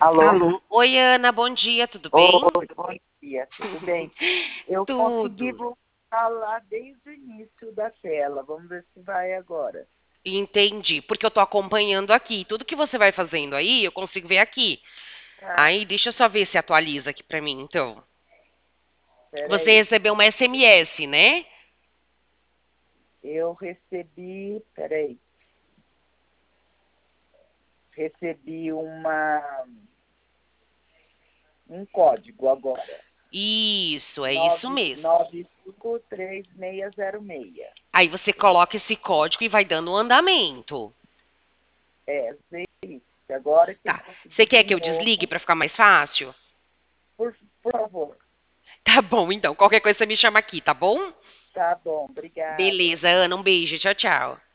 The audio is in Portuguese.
Alô? Alô? Oi, Ana, bom dia, tudo bem? Oi, bom dia, tudo bem? Eu consegui Tudo. voltar lá desde o início da tela. Vamos ver se vai agora. Entendi, porque eu tô acompanhando aqui. Tudo que você vai fazendo aí, eu consigo ver aqui. Ah, Aí, deixa eu só ver se atualiza aqui pra mim, então. Você peraí. recebeu uma SMS, né? Eu recebi, peraí, recebi um código agora. Isso, é isso Nove mesmo. nove cinco três 9606. Aí você coloca esse código e vai dando o andamento. É, sei isso. Agora que eu Tá. Você consegui quer de que eu desligue novo. pra ficar mais fácil? Por favor. Tá bom, então. Qualquer coisa você me chama aqui, tá bom? Tá bom, obrigada. Beleza, Ana, um beijo. Tchau, tchau.